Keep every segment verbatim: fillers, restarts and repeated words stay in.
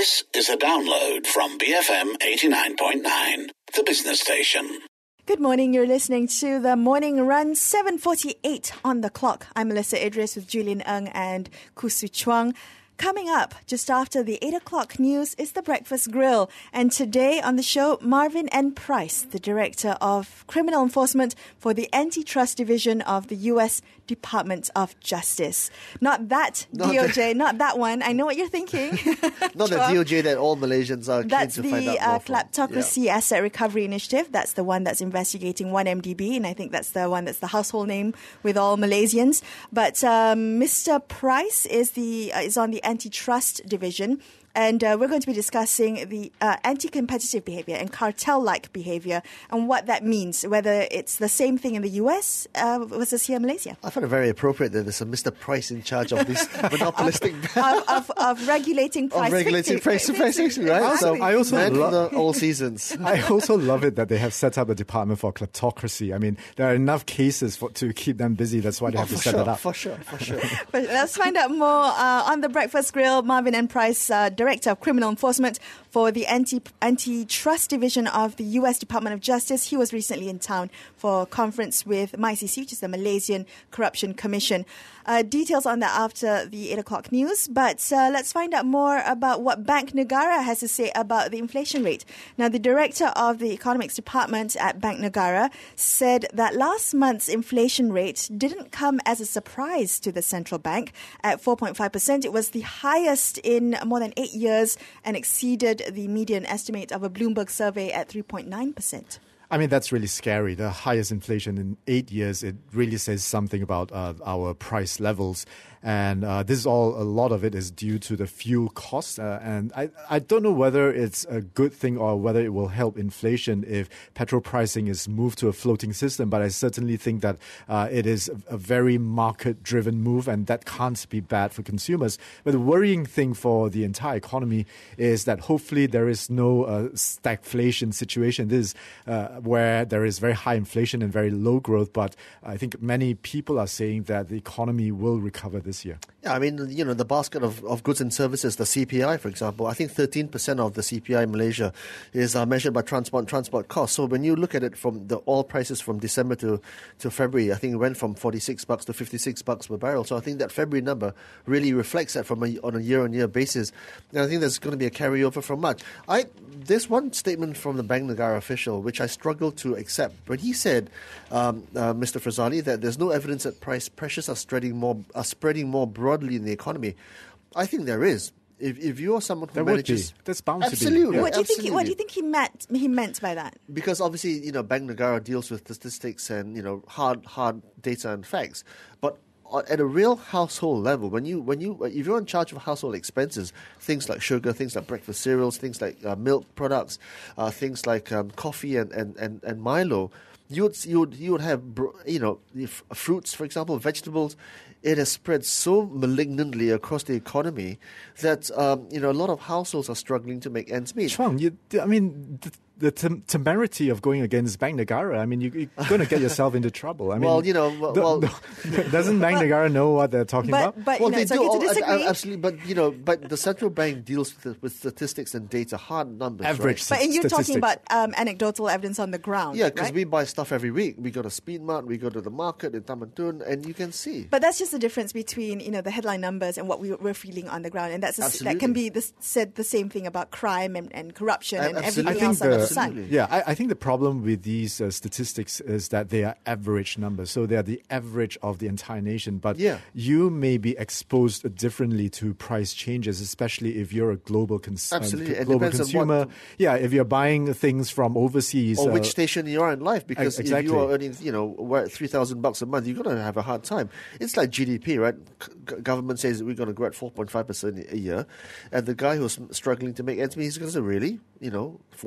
This is a download from B F M eighty-nine point nine, the business station. Good morning, you're listening to The Morning Run, seven forty-eight on the clock. I'm Melissa Idris with Julian Ng and Kusu Chuang. Coming up, just after the eight o'clock news, is The Breakfast Grill. And today on the show, Marvin N. Price, the Director of Criminal Enforcement for the Antitrust Division of the U S Department of Justice. Not that not D O J, the, not that one. I know what you're thinking. Not the D O J that all Malaysians are keen that's to find out the, uh, more from. Kleptocracy yeah. Asset Recovery Initiative. That's the one that's investigating one M D B, and I think that's the one that's the household name with all Malaysians. But um, Mister Price is the uh, is on the Antitrust Division. And uh, we're going to be discussing the uh, anti-competitive behavior and cartel-like behavior and what that means, whether it's the same thing in the U S uh, versus here in Malaysia. I find it very appropriate that there's a Mister Price in charge of this monopolistic... of, of, of regulating price Of regulating price, price fixing, right? Also, I also Man lo- for the all seasons. I also love it that they have set up a department for kleptocracy. I mean, there are enough cases for, to keep them busy. That's why they oh, have to set sure, it up. For sure, for sure. But let's find out more uh, on The Breakfast Grill. Marvin N. Price, uh, Director of Criminal Enforcement for the anti Antitrust Division of the U S Department of Justice. He was recently in town for a conference with M I C C, which is the Malaysian Corruption Commission. Uh, details on that after the eight o'clock news. But uh, let's find out more about what Bank Negara has to say about the inflation rate. Now, the director of the economics department at Bank Negara said that last month's inflation rate didn't come as a surprise to the central bank at four point five percent. It was the highest in more than eight years and exceeded the median estimate of a Bloomberg survey at three point nine percent. I mean, that's really scary. The highest inflation in eight years, it really says something about uh, our price levels. And uh, this is all, a lot of it is due to the fuel costs. Uh, and I, I don't know whether it's a good thing or whether it will help inflation if petrol pricing is moved to a floating system. But I certainly think that uh, it is a, a very market-driven move, and that can't be bad for consumers. But the worrying thing for the entire economy is that hopefully there is no uh, stagflation situation. This is uh, where there is very high inflation and very low growth. But I think many people are saying that the economy will recover this year. Yeah, I mean, you know, the basket of, of goods and services, the C P I, for example, I think thirteen percent of the C P I in Malaysia is uh, measured by transport and transport costs. So when you look at it from the oil prices from December to, to February, I think it went from forty-six bucks to fifty-six bucks per barrel. So I think that February number really reflects that from a, on a year-on-year basis. And I think there's going to be a carryover from March. I, there's one statement from the Bank Negara official which I struggle to accept. But he said, um, uh, Mister Frazali, that there's no evidence that price pressures are spreading more, are spreading more broadly in the economy. I think there is. If if you are someone who there manages, would be. That's bound absolutely, to be. Yeah. What do you think? He, what do you absolutely. think he meant? He meant by that? Because obviously, you know, Bank Negara deals with statistics and, you know, hard hard data and facts. But at a real household level, when you when you if you're in charge of household expenses, things like sugar, things like breakfast cereals, things like uh, milk products, uh, things like um, coffee and, and, and, and Milo, you would you would you would have, you know, if fruits, for example, vegetables. It has spread so malignantly across the economy that um, you know, a lot of households are struggling to make ends meet. Chuang, you, I mean, the, the tem- temerity of going against Bank Negara, I mean, you, you're going to get yourself into trouble. I mean, well, you know, well, the, well the, doesn't Bank Negara know what they're talking But about? but well, you know, they it's do okay all, to disagree. absolutely, but you know, but the central bank deals with, with statistics and data, hard numbers, Average right? But and you're talking statistics. about um, anecdotal evidence on the ground. Yeah, because right? we buy stuff every week. We go to Speedmart, we go to the market in Tamantun, and you can see. But that's just the difference between, you know, the headline numbers and what we, we're feeling on the ground, and that's a, Absolutely. that can be the, said the same thing about crime and, and corruption A- and absolutely. everything I else think under the- the sun. Absolutely. Yeah, I, I think the problem with these uh, statistics is that they are average numbers. So they are the average of the entire nation. But Yeah. you may be exposed differently to price changes, especially if you're a global, cons- uh, Absolutely. It global depends on consumer. what- Yeah, if you're buying things from overseas. Or uh, which station you are in life, because Ex- if exactly. you are earning, you know, three thousand bucks a month, you're going to have a hard time. It's like G D P, right? C- government says that we're going to grow at four point five percent a year, and the guy who's struggling to make ends meet, he's going to say, really? You know, four point five percent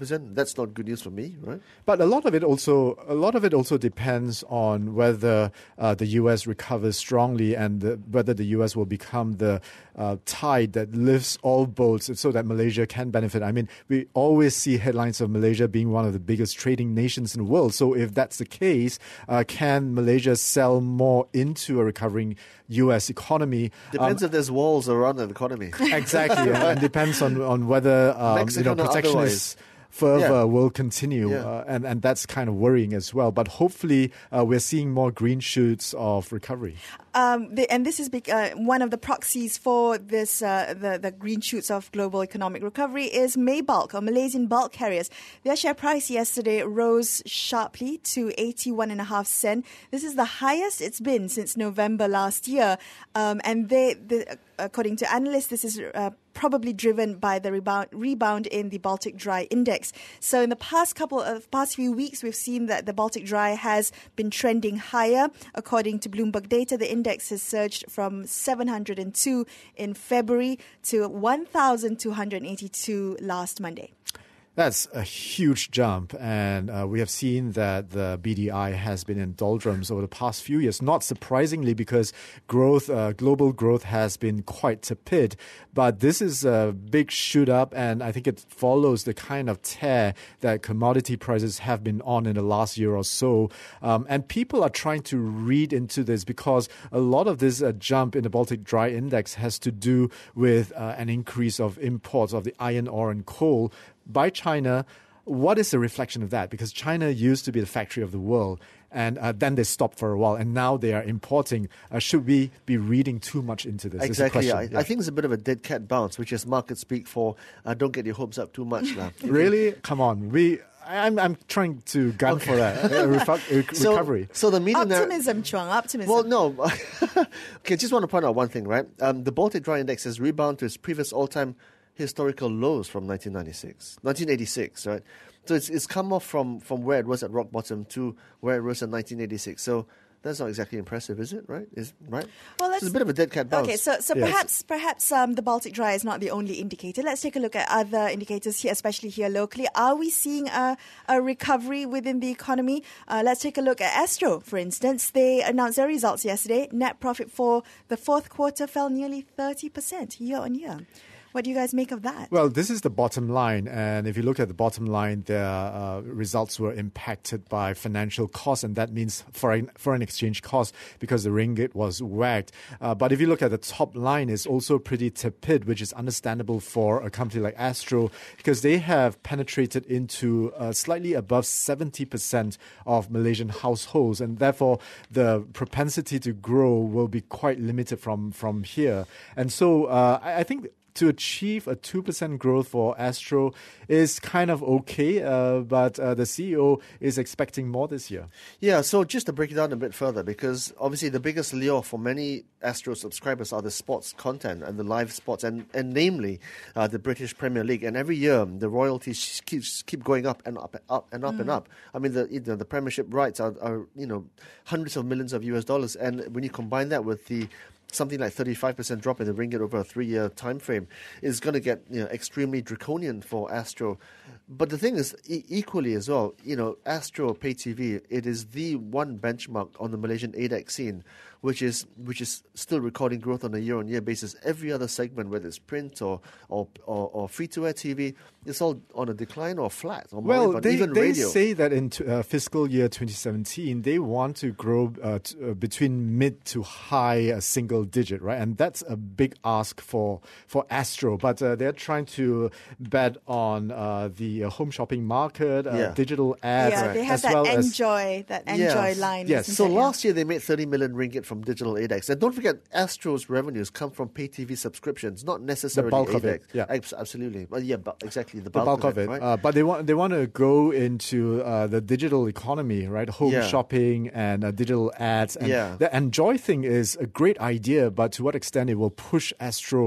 percent. That's not good news for me, right? But a lot of it also, a lot of it also depends on whether uh, the U S recovers strongly and the, whether the U S will become the uh, tide that lifts all boats, so that Malaysia can benefit. I mean, we always see headlines of Malaysia being one of the biggest trading nations in the world. So if that's the case, uh, can Malaysia sell more into a recovering U S economy? Depends um, if there's walls around the economy. Exactly, and, and depends on on whether um, you know protectionist fervor Yeah. will continue, Yeah. uh, and and that's kind of worrying as well. But hopefully, uh, we're seeing more green shoots of recovery. Um, the, and this is bec- uh, one of the proxies for this uh, the, the green shoots of global economic recovery is Maybulk, or Malaysian bulk carriers. Their share price yesterday rose sharply to eighty-one and a half cent. This is the highest it's been since November last year. Um, and they, the, according to analysts, this is uh, probably driven by the rebound, rebound in the Baltic Dry Index. So in the past couple of past few weeks, we've seen that the Baltic Dry has been trending higher. According to Bloomberg data, the index has surged from seven hundred two in February to one thousand two hundred eighty-two last Monday. That's a huge jump, and uh, we have seen that the B D I has been in doldrums over the past few years, not surprisingly, because growth, uh, global growth has been quite tepid. But this is a big shoot up, and I think it follows the kind of tear that commodity prices have been on in the last year or so. Um, and people are trying to read into this because a lot of this uh, jump in the Baltic Dry Index has to do with uh, an increase of imports of the iron ore and coal by China. What is the reflection of that? Because China used to be the factory of the world, and uh, then they stopped for a while, and now they are importing. Uh, should we be reading too much into this? Exactly. I, yeah. I think it's a bit of a dead cat bounce, which is market speak for uh, don't get your hopes up too much. Now. Really? Come on. We. I'm I'm trying to gun Okay. for that uh, refu- uh, So, recovery. so the media narr- Optimism, Chuang, optimism. Well, no. Okay, just want to point out one thing, right? Um, the Baltic Dry Index has rebounded to its previous all-time historical lows from nineteen ninety-six, nineteen eighty-six, right? So it's it's come off from, from where it was at rock bottom to where it was in nineteen eighty-six. So that's not exactly impressive, is it? Right? Is right? Well, So let's, it's a bit of a dead cat bounce. Okay, so so Yes. perhaps perhaps um, the Baltic Dry is not the only indicator. Let's take a look at other indicators here, especially here locally. Are we seeing a, a recovery within the economy? Uh, let's take a look at Astro, for instance. They announced their results yesterday. Net profit for the fourth quarter fell nearly thirty percent year on year. What do you guys make of that? Well, this is the bottom line. And if you look at the bottom line, their uh, results were impacted by financial costs, and that means foreign, foreign exchange costs because the ringgit was whacked. Uh, but if you look at the top line, it's also pretty tepid, which is understandable for a company like Astro because they have penetrated into uh, slightly above seventy percent of Malaysian households, and therefore the propensity to grow will be quite limited from, from here. And so uh, I, I think to achieve a two percent growth for Astro is kind of okay, uh, but uh, the C E O is expecting more this year. Yeah, so just to break it down a bit further, because obviously the biggest lure for many Astro subscribers are the sports content and the live sports, and, and namely uh, the British Premier League. And every year the royalties keep keep going up and up and up and up mm. and up. I mean, the you know, the Premiership rights are, are you know hundreds of millions of U S dollars, and when you combine that with the something like thirty-five percent drop in the ringgit over a three-year time frame is going to get you know extremely draconian for Astro. But the thing is, e- equally as well, you know, Astro Pay T V, it is the one benchmark on the Malaysian A D E C scene, which is which is still recording growth on a year-on-year basis. Every other segment, whether it's print or or, or, or free-to-air T V, it's all on a decline or flat. Or Well, more, but they, even they radio. say that in t- uh, fiscal year twenty seventeen, they want to grow uh, t- uh, between mid to high uh, single digit, right? And that's a big ask for, for Astro. But uh, they're trying to bet on uh, the uh, home shopping market, uh, Yeah. digital ads, yeah, they have as that well as... enjoy, that enjoy Yes. line. Yes. isn't So it? Yeah. last year they made thirty million ringgit from digital A D E C. And don't forget, Astro's revenues come from pay T V subscriptions, not necessarily bulk of A D E C. it, yeah. Abs- Absolutely. Well, yeah, but exactly. The the bulk, bulk of it, right? uh, but they want they want to go into uh, the digital economy, right? Home Yeah. shopping and uh, digital ads. And Yeah. the Enjoy thing is a great idea, but to what extent it will push Astro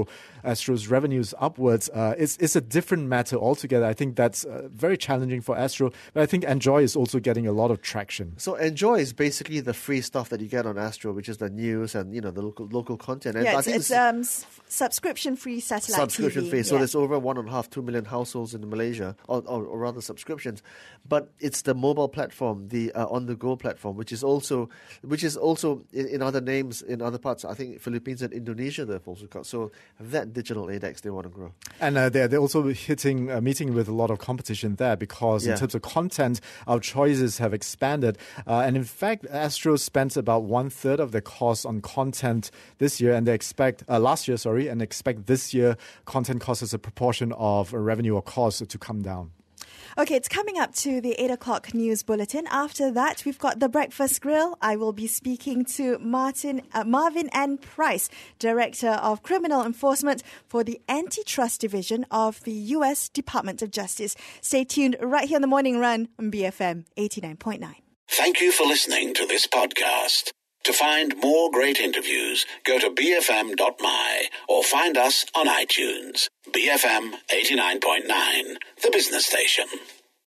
Astro's revenues upwards, uh, it's, it's a different matter altogether. I think that's uh, very challenging for Astro, but I think Enjoy is also getting a lot of traction. So Enjoy is basically the free stuff that you get on Astro, which is the news and, you know, the local local content. And yeah, I it's, think it's um, s- subscription-free satellite subscription T V. free. So yeah. there's over one and a half, two million households in Malaysia, or, or, or rather subscriptions. But it's the mobile platform, the uh, on-the-go platform, which is also, which is also in, in other names in other parts. I think Philippines and Indonesia they've also got. So that digital index they want to grow. And uh, they're, they're also hitting, uh, meeting with a lot of competition there because Yeah. in terms of content, our choices have expanded. Uh, and in fact, Astro spent about one third of their costs on content this year, and they expect uh, last year, sorry, and expect this year content costs as a proportion of uh, revenue or cost to come down. Okay, it's coming up to the eight o'clock news bulletin. After that, we've got the Breakfast Grill. I will be speaking to Martin uh, Marvin N. Price, Director of Criminal Enforcement for the Antitrust Division of the U S Department of Justice. Stay tuned right here on the Morning Run on B F M eighty-nine point nine. Thank you for listening to this podcast. To find more great interviews, go to b f m dot m y or find us on iTunes. B F M eighty-nine point nine, the business station.